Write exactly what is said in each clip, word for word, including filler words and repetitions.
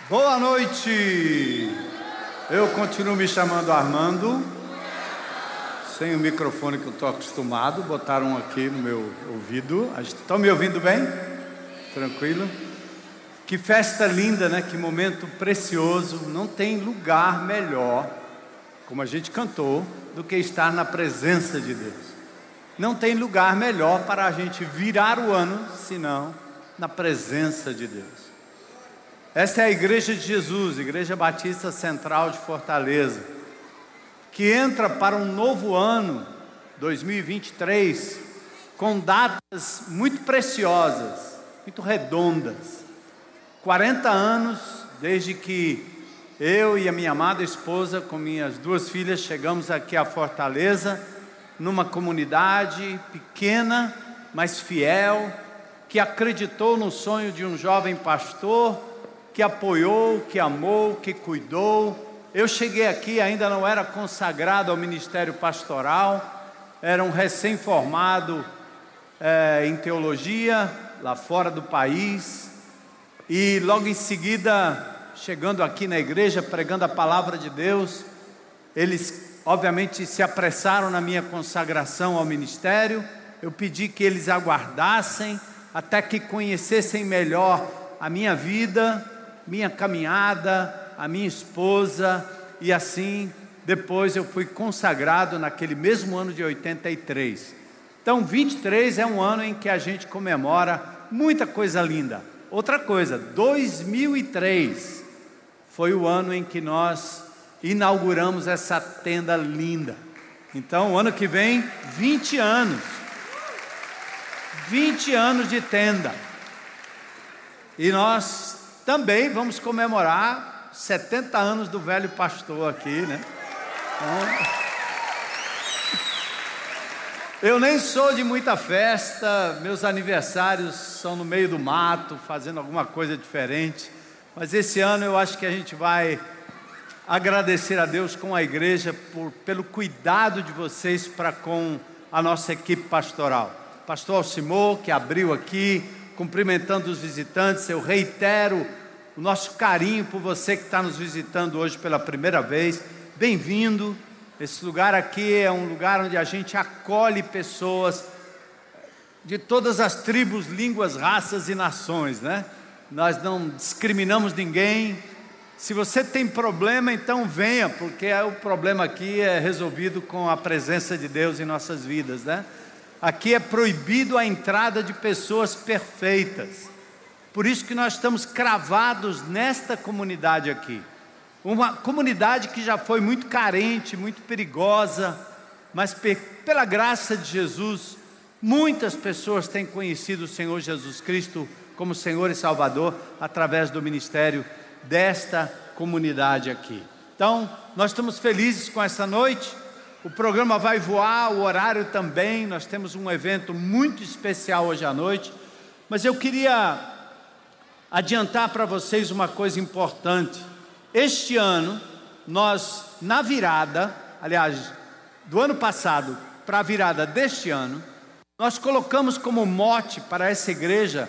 Boa noite! Eu continuo me chamando Armando, sem o microfone que eu estou acostumado, botaram aqui no meu ouvido. Estão me ouvindo bem? Tranquilo? Que festa linda, né? Que momento precioso. Não tem lugar melhor, como a gente cantou, do que estar na presença de Deus. Não tem lugar melhor para a gente virar o ano, senão na presença de Deus. Essa é a Igreja de Jesus, Igreja Batista Central de Fortaleza, que entra para um novo ano, dois mil e vinte e três, com datas muito preciosas, muito redondas. quarenta anos desde que eu e a minha amada esposa, com minhas duas filhas, chegamos aqui a Fortaleza, numa comunidade pequena, mas fiel, que acreditou no sonho de um jovem pastor, que apoiou, que amou, que cuidou. Eu cheguei aqui, ainda não era consagrado ao ministério pastoral, era um recém-formado é, em teologia, lá fora do país, e logo em seguida, chegando aqui na igreja, pregando a palavra de Deus, eles obviamente se apressaram na minha consagração ao ministério. Eu pedi que eles aguardassem, até que conhecessem melhor a minha vida, minha caminhada, a minha esposa, e assim depois eu fui consagrado naquele mesmo ano de oitenta e três. Então vinte e três é um ano em que a gente comemora muita coisa linda. Outra coisa, dois mil e três foi o ano em que nós inauguramos essa tenda linda. Então o ano que vem, vinte anos, vinte anos de tenda, e nós também vamos comemorar setenta anos do velho pastor aqui, né? Então, eu nem sou de muita festa, meus aniversários são no meio do mato, fazendo alguma coisa diferente, mas esse ano eu acho que a gente vai agradecer a Deus com a igreja por, pelo cuidado de vocês para com a nossa equipe pastoral. Pastor Alcimor, que abriu aqui, cumprimentando os visitantes. Eu reitero o nosso carinho por você que está nos visitando hoje pela primeira vez. Bem-vindo. Esse lugar aqui é um lugar onde a gente acolhe pessoas de todas as tribos, línguas, raças e nações, né? Nós não discriminamos ninguém. Se você tem problema, então venha, porque o problema aqui é resolvido com a presença de Deus em nossas vidas, né? Aqui é proibido a entrada de pessoas perfeitas. Por isso que nós estamos cravados nesta comunidade aqui. Uma comunidade que já foi muito carente, muito perigosa, mas pela graça de Jesus, muitas pessoas têm conhecido o Senhor Jesus Cristo como Senhor e Salvador através do ministério desta comunidade aqui. Então, nós estamos felizes com essa noite. O programa vai voar, o horário também. Nós temos um evento muito especial hoje à noite. Mas eu queria adiantar para vocês uma coisa importante. Este ano, nós, na virada, aliás, do ano passado para a virada deste ano, nós colocamos como mote para essa igreja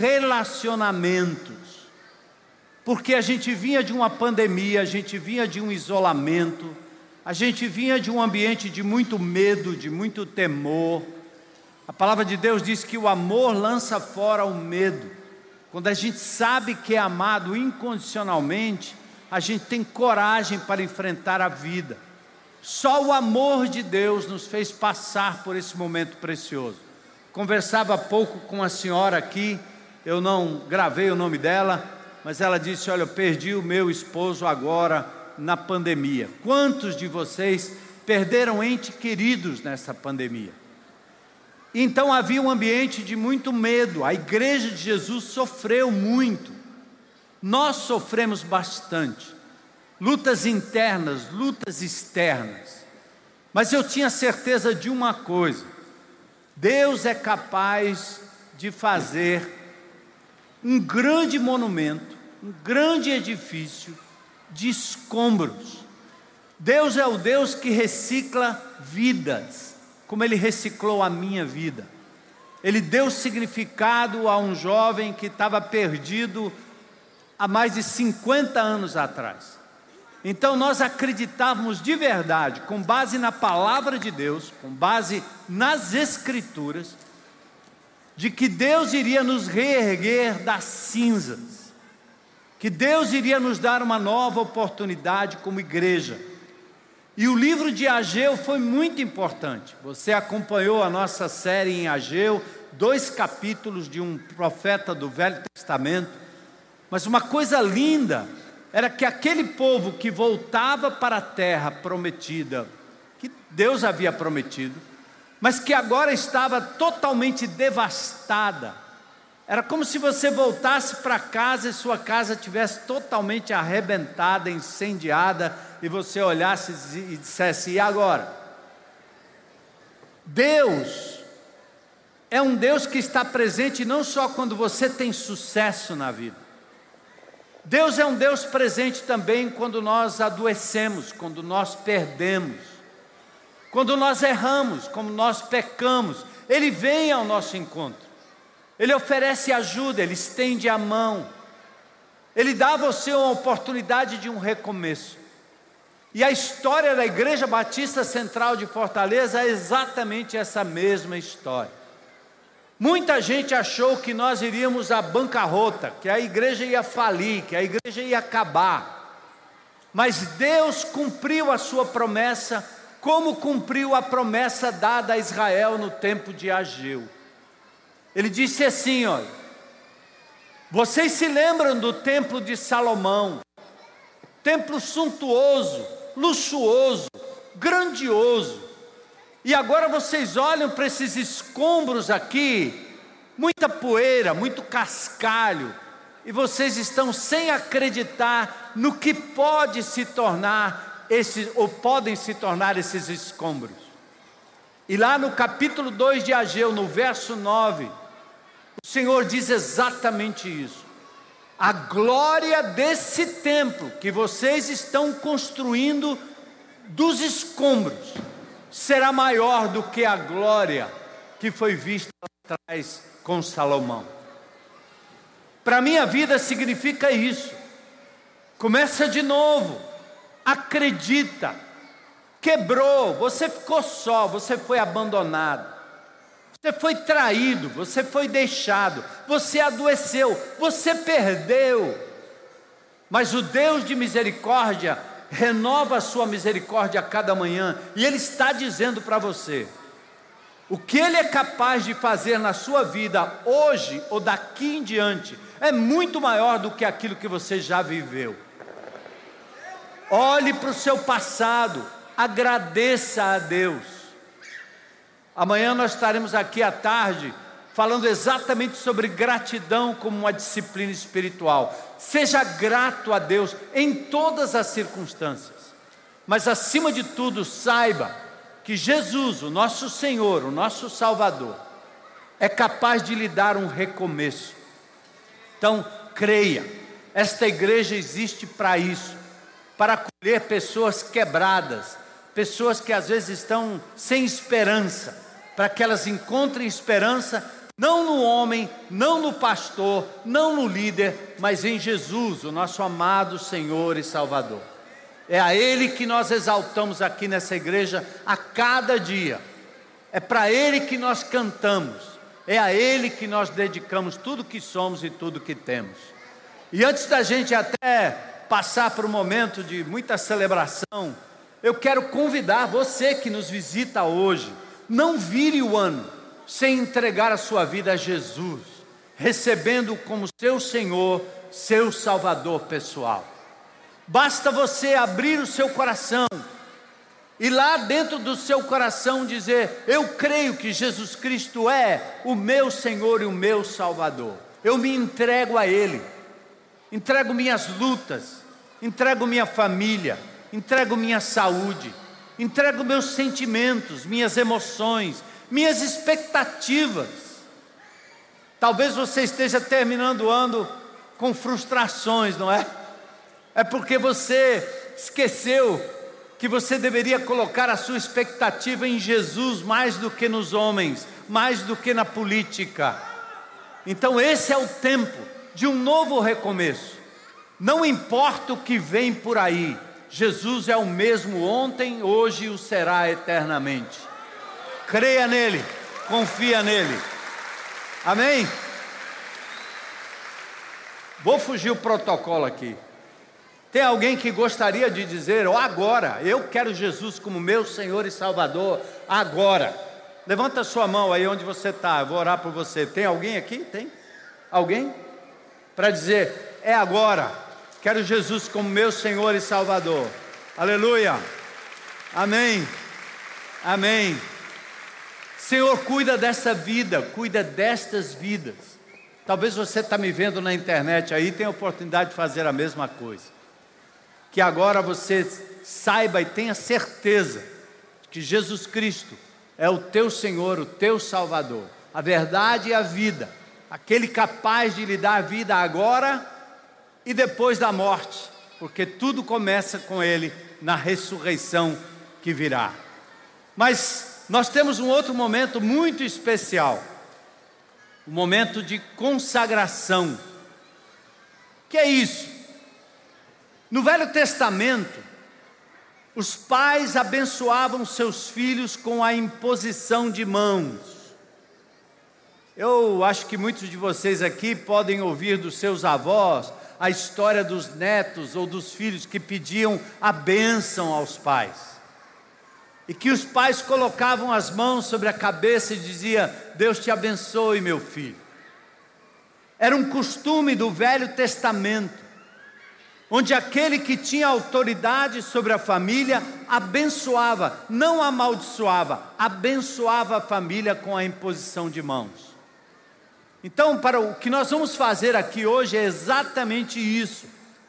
relacionamentos. Porque a gente vinha de uma pandemia, a gente vinha de um isolamento, a gente vinha de um ambiente de muito medo, de muito temor. A palavra de Deus diz que o amor lança fora o medo. Quando a gente sabe que é amado incondicionalmente, a gente tem coragem para enfrentar a vida. Só o amor de Deus nos fez passar por esse momento precioso. Conversava há pouco com a senhora aqui, eu não gravei o nome dela, mas ela disse: olha, eu perdi o meu esposo agora na pandemia. Quantos de vocês perderam entes queridos nessa pandemia? Então havia um ambiente de muito medo. A igreja de Jesus sofreu muito. Nós sofremos bastante. Lutas internas, lutas externas. Mas eu tinha certeza de uma coisa: Deus é capaz de fazer um grande monumento, um grande edifício de escombros. Deus é o Deus que recicla vidas, como Ele reciclou a minha vida. Ele deu significado a um jovem que estava perdido há mais de cinquenta anos atrás. Então nós acreditávamos de verdade, com base na palavra de Deus, com base nas Escrituras, de que Deus iria nos reerguer das cinzas, que Deus iria nos dar uma nova oportunidade como igreja. E o livro de Ageu foi muito importante. Você acompanhou a nossa série em Ageu, dois capítulos de um profeta do Velho Testamento. Mas uma coisa linda era que aquele povo que voltava para a terra prometida, que Deus havia prometido, mas que agora estava totalmente devastada. Era como se você voltasse para casa e sua casa estivesse totalmente arrebentada, incendiada, e você olhasse e dissesse: e agora? Deus é um Deus que está presente não só quando você tem sucesso na vida. Deus é um Deus presente também quando nós adoecemos, quando nós perdemos, quando nós erramos, quando nós pecamos. Ele vem ao nosso encontro. Ele oferece ajuda, Ele estende a mão. Ele dá a você uma oportunidade de um recomeço. E a história da Igreja Batista Central de Fortaleza é exatamente essa mesma história. Muita gente achou que nós iríamos à bancarrota, que a igreja ia falir, que a igreja ia acabar. Mas Deus cumpriu a sua promessa, como cumpriu a promessa dada a Israel no tempo de Ageu. Ele disse assim, olha: vocês se lembram do templo de Salomão, templo suntuoso, luxuoso, grandioso, e agora vocês olham para esses escombros aqui, muita poeira, muito cascalho, e vocês estão sem acreditar no que pode se tornar esses, ou podem se tornar esses escombros. E lá no capítulo dois de Ageu, no verso nove, o Senhor diz exatamente isso. A glória desse templo que vocês estão construindo dos escombros será maior do que a glória que foi vista lá atrás com Salomão. Para a minha vida significa isso. Começa de novo, acredita, quebrou, você ficou só, você foi abandonado. Você foi traído, você foi deixado, você adoeceu, você perdeu. Mas o Deus de misericórdia renova a sua misericórdia a cada manhã. E Ele está dizendo para você: o que Ele é capaz de fazer na sua vida hoje ou daqui em diante é muito maior do que aquilo que você já viveu. Olhe para o seu passado, agradeça a Deus. Amanhã nós estaremos aqui à tarde falando exatamente sobre gratidão como uma disciplina espiritual. Seja grato a Deus em todas as circunstâncias, mas acima de tudo saiba que Jesus, o nosso Senhor, o nosso Salvador, é capaz de lhe dar um recomeço. Então creia, esta igreja existe para isso, para acolher pessoas quebradas, pessoas que às vezes estão sem esperança, para que elas encontrem esperança, não no homem, não no pastor, não no líder, mas em Jesus, o nosso amado Senhor e Salvador. É a Ele que nós exaltamos aqui nessa igreja a cada dia. É para Ele que nós cantamos. É a Ele que nós dedicamos tudo que somos e tudo que temos. E antes da gente até passar por um momento de muita celebração, eu quero convidar você que nos visita hoje, não vire o ano sem entregar a sua vida a Jesus, recebendo como seu Senhor, seu Salvador pessoal. Basta você abrir o seu coração e lá dentro do seu coração dizer: eu creio que Jesus Cristo é o meu Senhor e o meu Salvador. Eu me entrego a Ele, entrego minhas lutas, entrego minha família, entrego minha saúde, entrego meus sentimentos, minhas emoções, minhas expectativas. Talvez você esteja terminando o ano com frustrações, não é? É porque você esqueceu que você deveria colocar a sua expectativa em Jesus mais do que nos homens, mais do que na política. Então esse é o tempo de um novo recomeço. Não importa o que vem por aí, Jesus é o mesmo ontem, hoje e o será eternamente. Creia nele, confia nele. Amém? Vou fugir o protocolo aqui. Tem alguém que gostaria de dizer, oh, agora, eu quero Jesus como meu Senhor e Salvador, agora. Levanta a sua mão aí onde você está, eu vou orar por você. Tem alguém aqui? Tem? Alguém? Para dizer, é agora, quero Jesus como meu Senhor e Salvador. Aleluia. Amém. Amém. Senhor, cuida dessa vida, cuida destas vidas. Talvez você está me vendo na internet aí, tem a oportunidade de fazer a mesma coisa. Que agora você saiba e tenha certeza que Jesus Cristo é o teu Senhor, o teu Salvador, a verdade e a vida, aquele capaz de lhe dar a vida agora e depois da morte, porque tudo começa com Ele na ressurreição que virá. Mas nós temos um outro momento muito especial, o momento de consagração. Que é isso? No Velho Testamento, os pais abençoavam seus filhos com a imposição de mãos. Eu acho que muitos de vocês aqui podem ouvir dos seus avós a história dos netos ou dos filhos que pediam a bênção aos pais. E que os pais colocavam as mãos sobre a cabeça e diziam, Deus te abençoe, meu filho. Era um costume do Velho Testamento, onde aquele que tinha autoridade sobre a família abençoava, não amaldiçoava, abençoava a família com a imposição de mãos. Então, para o que nós vamos fazer aqui hoje é exatamente isso.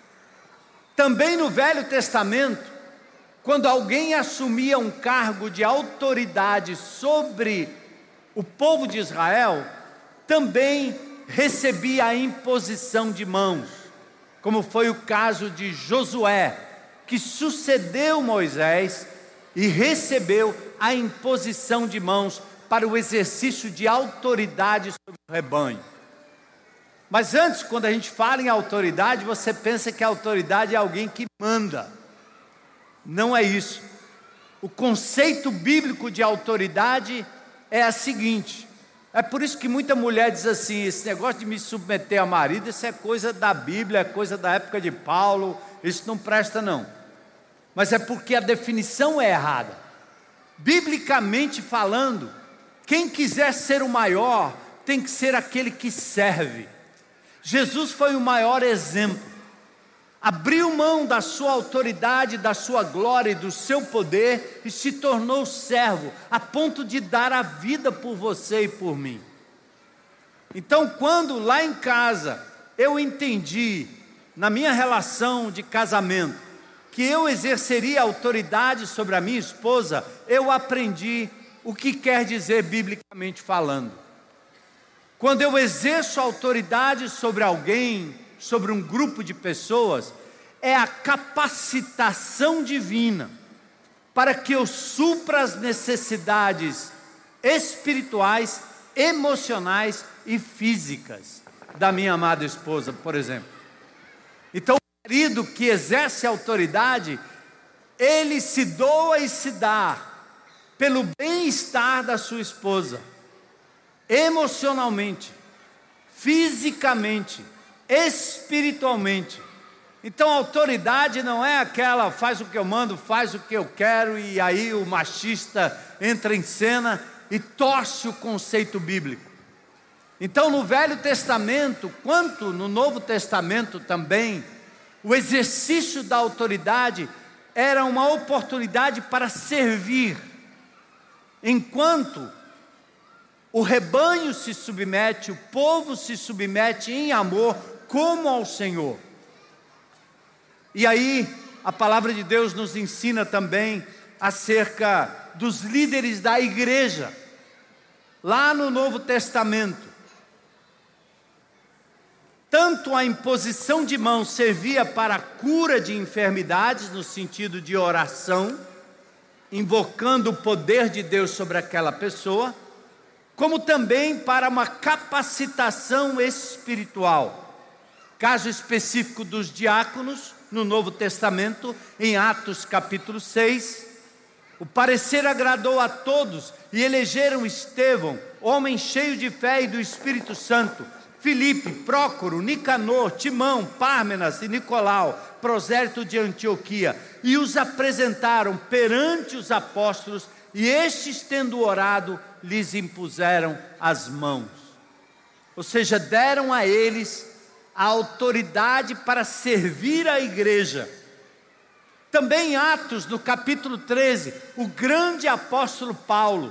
Também no Velho Testamento, quando alguém assumia um cargo de autoridade sobre o povo de Israel, também recebia a imposição de mãos, como foi o caso de Josué, que sucedeu Moisés e recebeu a imposição de mãos para o exercício de autoridade sobre o rebanho. Mas antes, quando a gente fala em autoridade, você pensa que a autoridade é alguém que manda. Não é isso. O conceito bíblico de autoridade é a seguinte, é por isso que muita mulher diz assim, esse negócio de me submeter a marido, isso é coisa da Bíblia, é coisa da época de Paulo, isso não presta não. Mas é porque a definição é errada. Biblicamente falando, quem quiser ser o maior, tem que ser aquele que serve. Jesus foi o maior exemplo. Abriu mão da sua autoridade, da sua glória e do seu poder e se tornou servo, a ponto de dar a vida por você e por mim. Então, quando lá em casa eu entendi, na minha relação de casamento, que eu exerceria autoridade sobre a minha esposa, eu aprendi o que quer dizer biblicamente falando. Quando eu exerço autoridade sobre alguém, sobre um grupo de pessoas, é a capacitação divina para que eu supra as necessidades espirituais, emocionais e físicas da minha amada esposa, por exemplo. Então, o marido que exerce autoridade, ele se doa e se dá pelo bem-estar da sua esposa, emocionalmente, fisicamente, espiritualmente. Então a autoridade não é aquela, faz o que eu mando, faz o que eu quero, e aí o machista entra em cena e torce o conceito bíblico. Então no Velho Testamento, quanto no Novo Testamento também, o exercício da autoridade era uma oportunidade para servir, enquanto o rebanho se submete, o povo se submete em amor, como ao Senhor. E aí, a palavra de Deus nos ensina também acerca dos líderes da igreja, lá no Novo Testamento. Tanto a imposição de mãos servia para a cura de enfermidades, no sentido de oração, invocando o poder de Deus sobre aquela pessoa, como também para uma capacitação espiritual. Caso específico dos diáconos, no Novo Testamento, em Atos capítulo seis, o parecer agradou a todos e elegeram Estevão, homem cheio de fé e do Espírito Santo, Filipe, Prócoro, Nicanor, Timão, Pármenas e Nicolau, prosélito de Antioquia, e os apresentaram perante os apóstolos, e estes, tendo orado, lhes impuseram as mãos. Ou seja, deram a eles a autoridade para servir a igreja. Também em Atos, no capítulo treze, o grande apóstolo Paulo,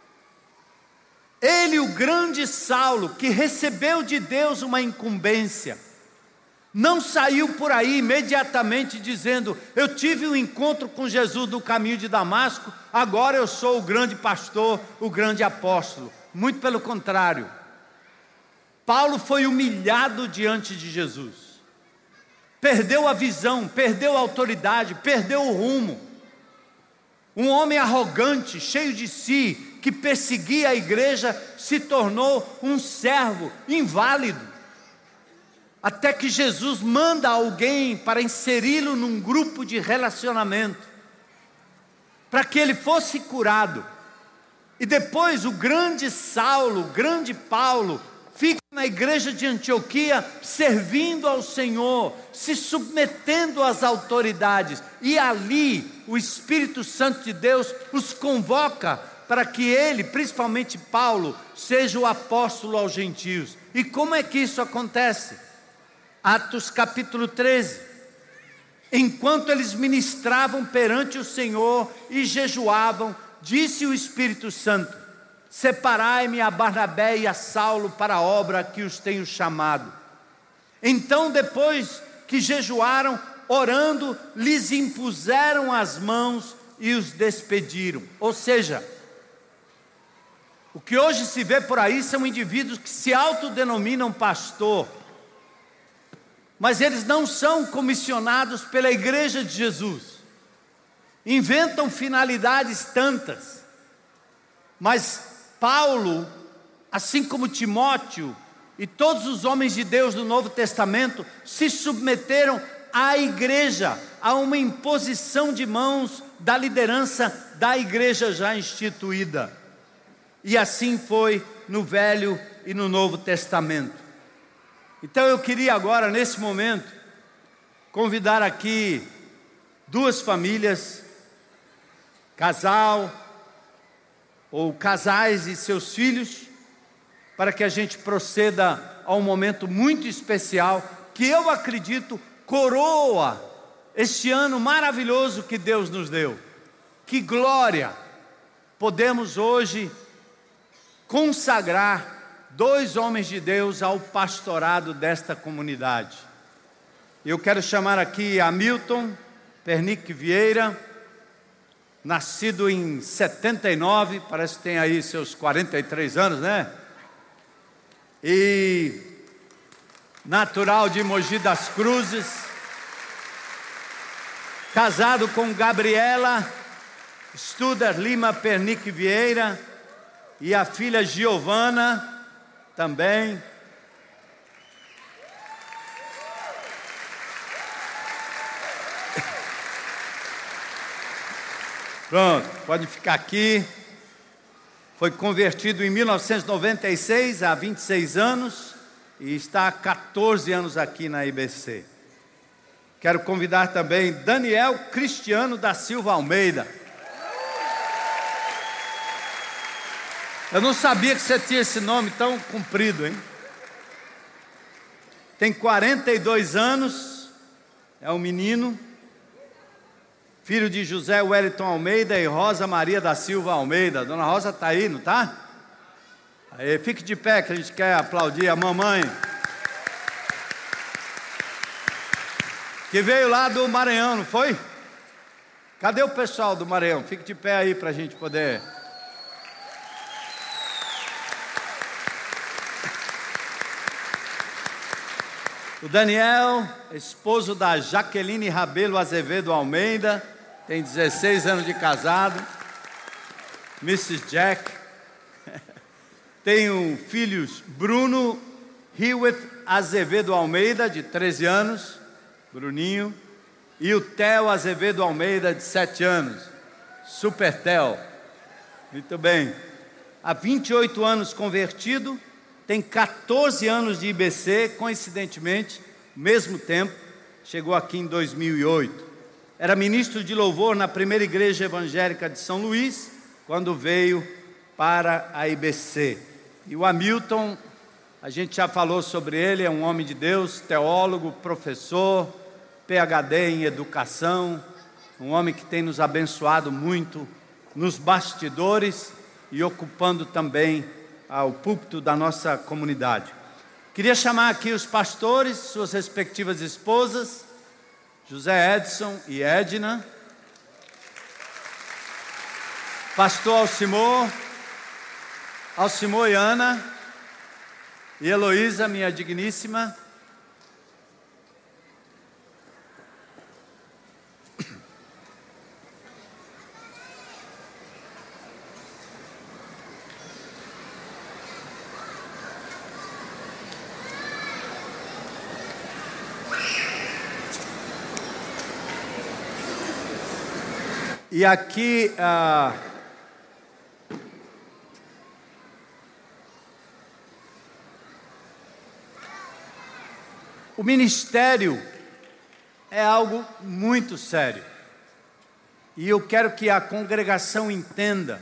ele, o grande Saulo, que recebeu de Deus uma incumbência, não saiu por aí imediatamente dizendo: eu tive um encontro com Jesus no caminho de Damasco, agora eu sou o grande pastor, o grande apóstolo. Muito pelo contrário, Paulo foi humilhado diante de Jesus. Perdeu a visão, perdeu a autoridade, perdeu o rumo. Um homem arrogante, cheio de si, que perseguia a igreja, se tornou um servo inválido. Até que Jesus manda alguém para inseri-lo num grupo de relacionamento, para que ele fosse curado. E depois o grande Saulo, o grande Paulo, fica na igreja de Antioquia, servindo ao Senhor, se submetendo às autoridades. E ali, o Espírito Santo de Deus os convoca para que ele, principalmente Paulo, seja o apóstolo aos gentios. E como é que isso acontece? Atos capítulo treze. Enquanto eles ministravam perante o Senhor e jejuavam, disse o Espírito Santo: separai-me a Barnabé e a Saulo para a obra que os tenho chamado. Então, depois que jejuaram, orando, lhes impuseram as mãos e os despediram. Ou seja, o que hoje se vê por aí são indivíduos que se autodenominam pastor, mas eles não são comissionados pela igreja de Jesus. Inventam finalidades tantas, mas Paulo, assim como Timóteo e todos os homens de Deus do Novo Testamento, se submeteram à igreja, a uma imposição de mãos da liderança da igreja já instituída. E assim foi no Velho e no Novo Testamento. Então eu queria agora, nesse momento, convidar aqui duas famílias, casal, ou casais e seus filhos, para que a gente proceda a um momento muito especial, que eu acredito coroa este ano maravilhoso que Deus nos deu. Que glória! Podemos hoje consagrar dois homens de Deus ao pastorado desta comunidade. Eu quero chamar aqui Hamilton Pernic Vieira, nascido em setenta e nove, parece que tem aí seus quarenta e três anos, né? E natural de Mogi das Cruzes, casado com Gabriela Studer Lima Pernic Vieira, e a filha Giovana também. Pronto, pode ficar aqui. Foi convertido em mil novecentos e noventa e seis, há vinte e seis anos, e está há quatorze anos aqui na I B C. Quero convidar também Daniel Cristiano da Silva Almeida. Eu não sabia que você tinha esse nome tão comprido, hein? Tem quarenta e dois anos, é um menino, filho de José Wellington Almeida e Rosa Maria da Silva Almeida. Dona Rosa está aí, não está? Aí, fique de pé que a gente quer aplaudir a mamãe, que veio lá do Maranhão, não foi? Cadê o pessoal do Maranhão? Fique de pé aí para a gente poder... O Daniel, esposo da Jaqueline Rabelo Azevedo Almeida, tem dezesseis anos de casado. missus Jack. Tenho filhos Bruno Hewitt Azevedo Almeida, de treze anos, Bruninho, e o Theo Azevedo Almeida, de sete anos, Super Theo. Muito bem. Há vinte e oito anos convertido, tem quatorze anos de I B C, coincidentemente, mesmo tempo, chegou aqui em dois mil e oito. Era ministro de louvor na primeira igreja evangélica de São Luís, quando veio para a I B C. E o Hamilton, a gente já falou sobre ele, é um homem de Deus, teólogo, professor, P H D em educação, um homem que tem nos abençoado muito nos bastidores e ocupando também ah, o púlpito da nossa comunidade. Queria chamar aqui os pastores, suas respectivas esposas, José Edson e Edna, pastor Alcimor, Alcimor e Ana, e Heloísa, minha digníssima. E aqui, ah, o ministério é algo muito sério. E eu quero que a congregação entenda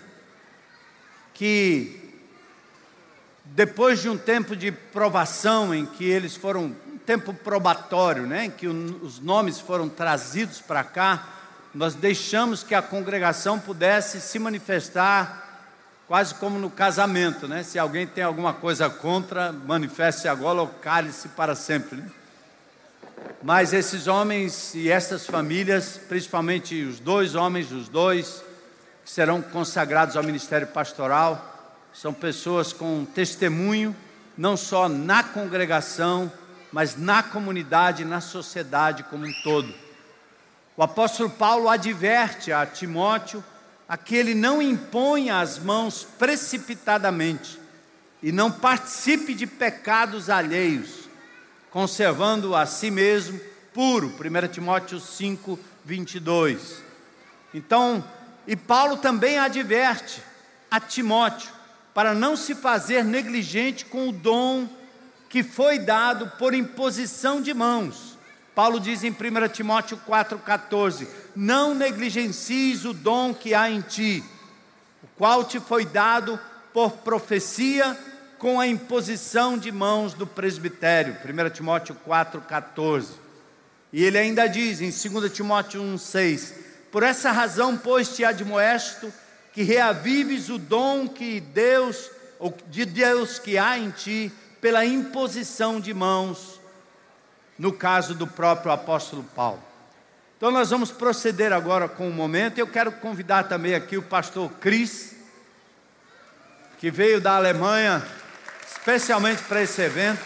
que depois de um tempo de provação, em que eles foram, um tempo probatório, né, em que os nomes foram trazidos para cá, nós deixamos que a congregação pudesse se manifestar quase como no casamento, né? Se alguém tem alguma coisa contra, manifeste agora ou cale-se para sempre, né? Mas esses homens e essas famílias, principalmente os dois homens, os dois que serão consagrados ao ministério pastoral, são pessoas com testemunho, não só na congregação, mas na comunidade, na sociedade como um todo. O apóstolo Paulo adverte a Timóteo a que ele não imponha as mãos precipitadamente e não participe de pecados alheios, conservando a si mesmo puro, primeira Timóteo cinco, vinte e dois. Então, e Paulo também adverte a Timóteo para não se fazer negligente com o dom que foi dado por imposição de mãos. Paulo diz em primeira Timóteo quatro, quatorze, não negligencies o dom que há em ti, o qual te foi dado por profecia com a imposição de mãos do presbitério, primeira Timóteo quatro, quatorze. E ele ainda diz em segunda Timóteo um, seis, por essa razão, pois, te admoesto que reavives o dom que Deus, ou de Deus que há em ti, pela imposição de mãos, no caso do próprio apóstolo Paulo. Então nós vamos proceder agora com um momento. Eu quero convidar também aqui o pastor Cris, que veio da Alemanha, especialmente para esse evento.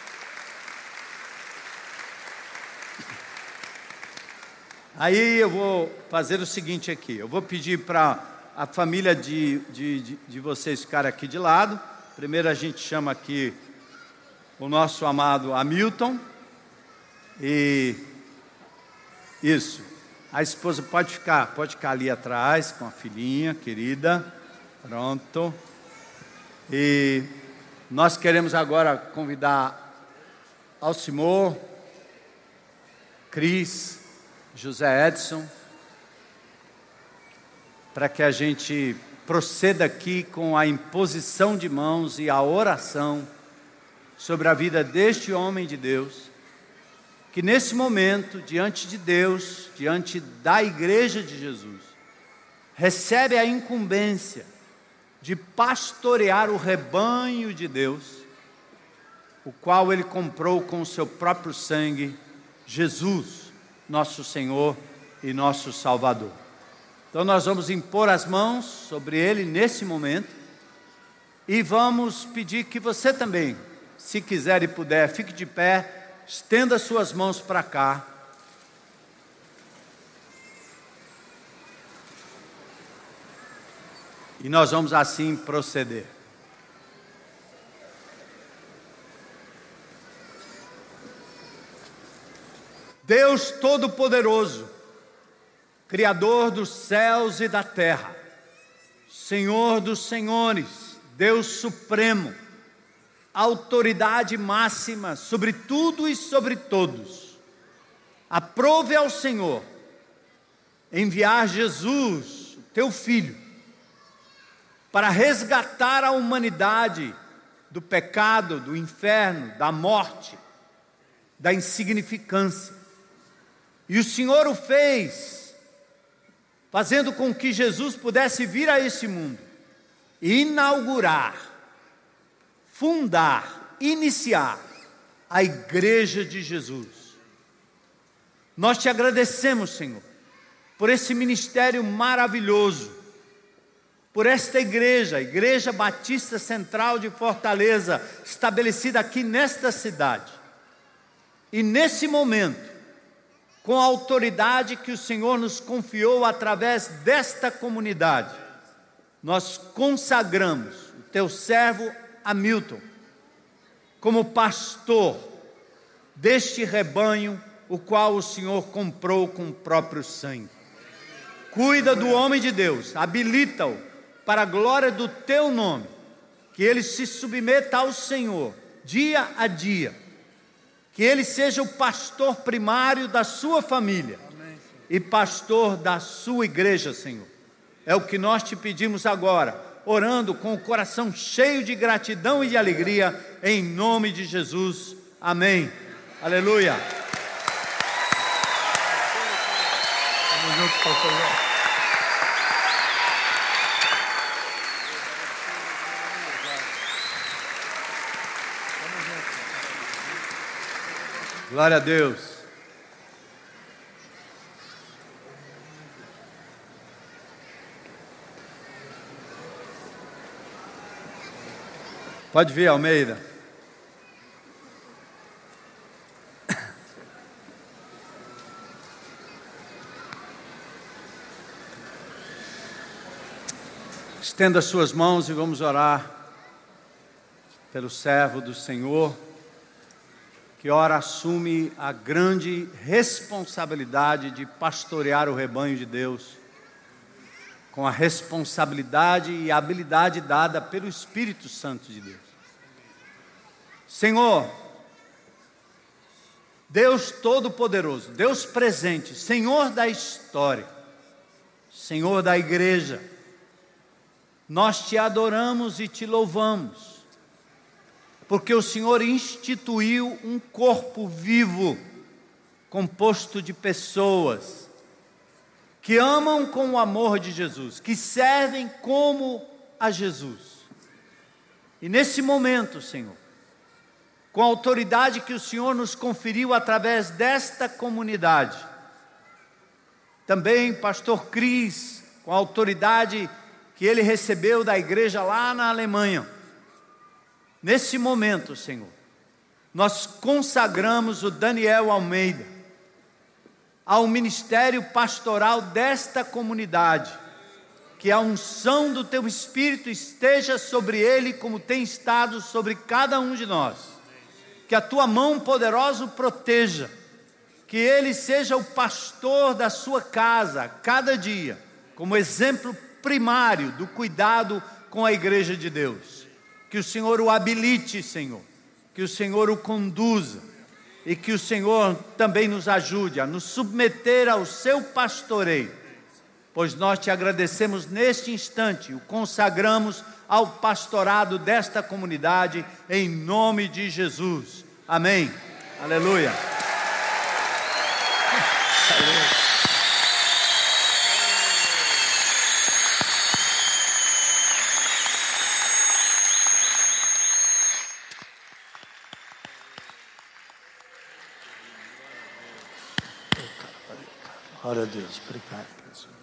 Aí eu vou fazer o seguinte aqui, eu vou pedir para a família de, de, de, de vocês ficar aqui de lado. Primeiro a gente chama aqui o nosso amado Hamilton. E isso, a esposa pode ficar, pode ficar ali atrás com a filhinha querida, pronto. E nós queremos agora convidar Alcimor, Cris, José Edson, para que a gente proceda aqui com a imposição de mãos e a oração sobre a vida deste homem de Deus, que nesse momento, diante de Deus, diante da igreja de Jesus, recebe a incumbência de pastorear o rebanho de Deus, o qual ele comprou com o seu próprio sangue, Jesus, nosso Senhor e nosso Salvador. Então nós vamos impor as mãos sobre ele nesse momento e vamos pedir que você também, se quiser e puder, fique de pé, estenda suas mãos para cá. E nós vamos assim proceder. Deus Todo-Poderoso, Criador dos céus e da terra, Senhor dos senhores, Deus Supremo, autoridade máxima sobre tudo e sobre todos, aprove ao Senhor enviar Jesus, teu Filho, para resgatar a humanidade do pecado, do inferno, da morte, da insignificância. E o Senhor o fez, fazendo com que Jesus pudesse vir a esse mundo e inaugurar, fundar, iniciar a Igreja de Jesus. Nós te agradecemos, Senhor, por esse ministério maravilhoso, por esta igreja, a Igreja Batista Central de Fortaleza, estabelecida aqui nesta cidade. E nesse momento, com a autoridade que o Senhor nos confiou através desta comunidade, nós consagramos o teu servo Hamilton como pastor deste rebanho, o qual o Senhor comprou com o próprio sangue. Cuida do homem de Deus, habilita-o para a glória do teu nome, que ele se submeta ao Senhor dia a dia, que ele seja o pastor primário da sua família. Amém, e pastor da sua igreja, Senhor. É o que nós te pedimos agora, orando com o coração cheio de gratidão e de alegria, em nome de Jesus. Amém. Aleluia. Vamos junto, pastor. Glória a Deus. Pode vir, Almeida. Estenda as suas mãos e vamos orar pelo servo do Senhor, que ora assume a grande responsabilidade de pastorear o rebanho de Deus, com a responsabilidade e a habilidade dada pelo Espírito Santo de Deus. Senhor, Deus Todo-Poderoso, Deus presente, Senhor da história, Senhor da igreja, nós te adoramos e te louvamos, porque o Senhor instituiu um corpo vivo, composto de pessoas que amam com o amor de Jesus, que servem como a Jesus. E nesse momento, Senhor, com a autoridade que o Senhor nos conferiu através desta comunidade, também pastor Cris, com a autoridade que ele recebeu da igreja lá na Alemanha, nesse momento, Senhor, nós consagramos o Daniel Almeida ao ministério pastoral desta comunidade, que a unção do Teu Espírito esteja sobre ele como tem estado sobre cada um de nós, que a Tua mão poderosa o proteja, que ele seja o pastor da sua casa, cada dia, como exemplo primário do cuidado com a igreja de Deus. Que o Senhor o habilite, Senhor, que o Senhor o conduza e que o Senhor também nos ajude a nos submeter ao seu pastoreio, pois nós te agradecemos neste instante, o consagramos ao pastorado desta comunidade, em nome de Jesus. Amém. Aleluia. Aleluia. Glória a Deus, obrigado, pessoal.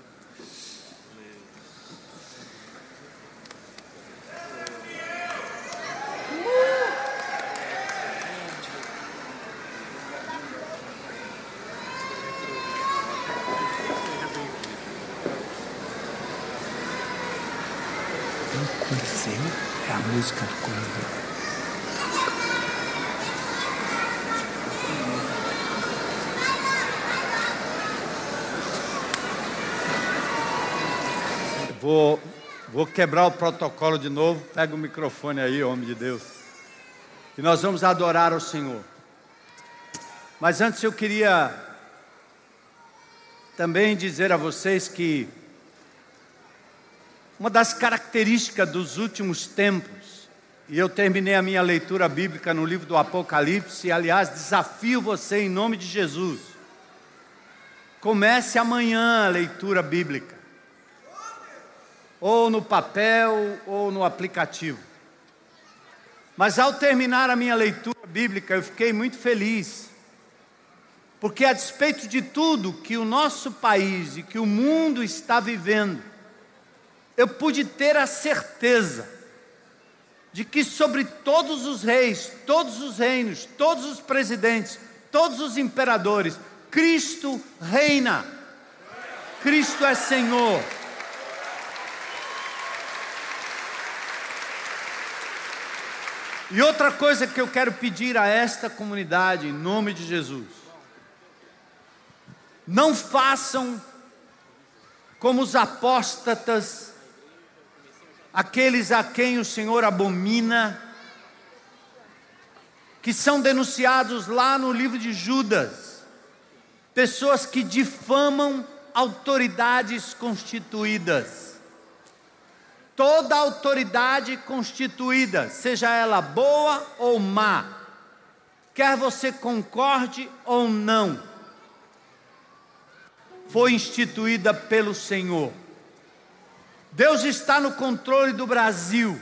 Não conheceu? É a música do Correio. Vou, vou quebrar o protocolo de novo. Pega o microfone aí, homem de Deus. E nós vamos adorar o Senhor. Mas antes eu queria também dizer a vocês que uma das características dos últimos tempos, e eu terminei a minha leitura bíblica no livro do Apocalipse, e aliás desafio você em nome de Jesus, comece amanhã a leitura bíblica, ou no papel ou no aplicativo. Mas ao terminar a minha leitura bíblica eu fiquei muito feliz, porque a despeito de tudo que o nosso país e que o mundo está vivendo, eu pude ter a certeza de que sobre todos os reis, todos os reinos, todos os presidentes, todos os imperadores, Cristo reina. Cristo é Senhor. E outra coisa que eu quero pedir a esta comunidade, em nome de Jesus: não façam como os apóstatas, aqueles a quem o Senhor abomina, que são denunciados lá no livro de Judas, pessoas que difamam autoridades constituídas. Toda autoridade constituída, seja ela boa ou má, quer você concorde ou não, foi instituída pelo Senhor. Deus está no controle do Brasil.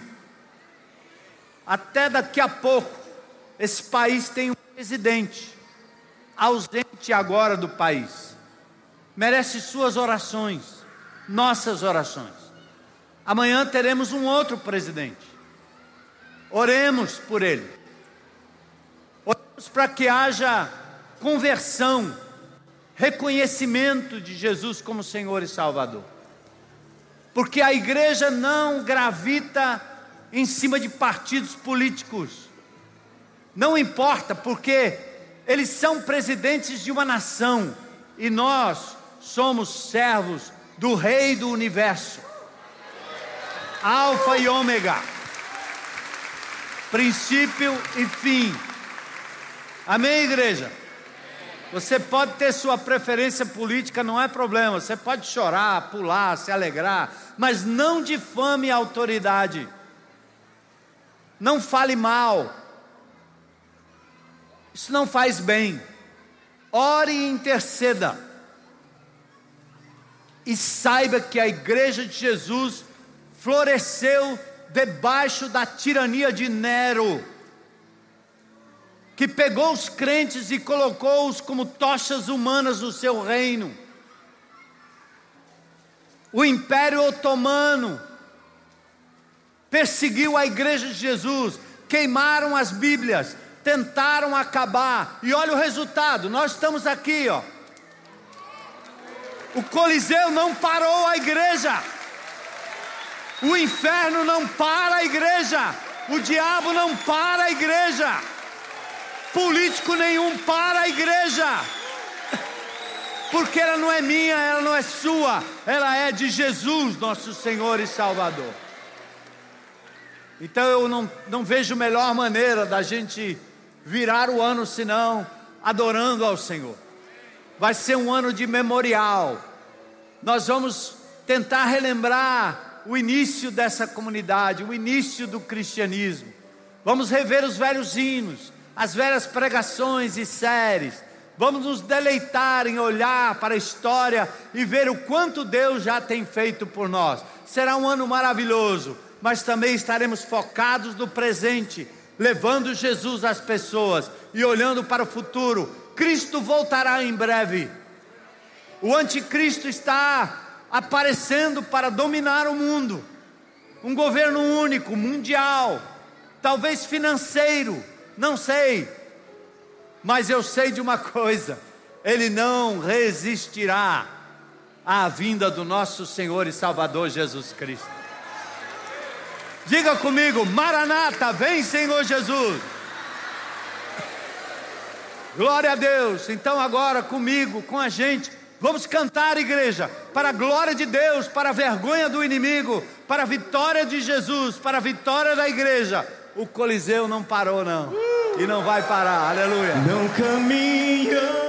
Até daqui a pouco, esse país tem um presidente, ausente agora do país. Merece suas orações, nossas orações. Amanhã teremos um outro presidente. Oremos por ele. Oremos para que haja conversão, reconhecimento de Jesus como Senhor e Salvador. Porque a igreja não gravita em cima de partidos políticos. Não importa, porque eles são presidentes de uma nação e nós somos servos do Rei do Universo. Alfa e Ômega, princípio e fim. Amém, igreja? Você pode ter sua preferência política, não é problema. Você pode chorar, pular, se alegrar, mas não difame a autoridade. Não fale mal. Isso não faz bem. Ore e interceda. E saiba que a igreja de Jesus floresceu debaixo da tirania de Nero, que pegou os crentes e colocou-os como tochas humanas no seu reino. O Império Otomano perseguiu a igreja de Jesus, queimaram as Bíblias, tentaram acabar, e olha o resultado, nós estamos aqui, ó. O Coliseu não parou a igreja, o inferno não para a igreja, o diabo não para a igreja, político nenhum para a igreja, porque ela não é minha, ela não é sua, ela é de Jesus, nosso Senhor e Salvador. Então eu não, não vejo melhor maneira da gente virar o ano senão adorando ao Senhor. Vai ser um ano de memorial. Nós vamos tentar relembrar o início dessa comunidade, o início do cristianismo. Vamos rever os velhos hinos, as velhas pregações e séries. Vamos nos deleitar em olhar para a história e ver o quanto Deus já tem feito por nós. Será um ano maravilhoso, mas também estaremos focados no presente, levando Jesus às pessoas e olhando para o futuro. Cristo voltará em breve. O anticristo está aparecendo para dominar o mundo. Um governo único, mundial, talvez financeiro, não sei. Mas eu sei de uma coisa: ele não resistirá à vinda do nosso Senhor e Salvador Jesus Cristo. Diga comigo: Maranata, vem Senhor Jesus. Glória a Deus. Então agora comigo, com a gente, Vamos cantar, igreja, para a glória de Deus, para a vergonha do inimigo, para a vitória de Jesus, para a vitória da igreja. O Coliseu não parou não, e não vai parar, aleluia. Não caminham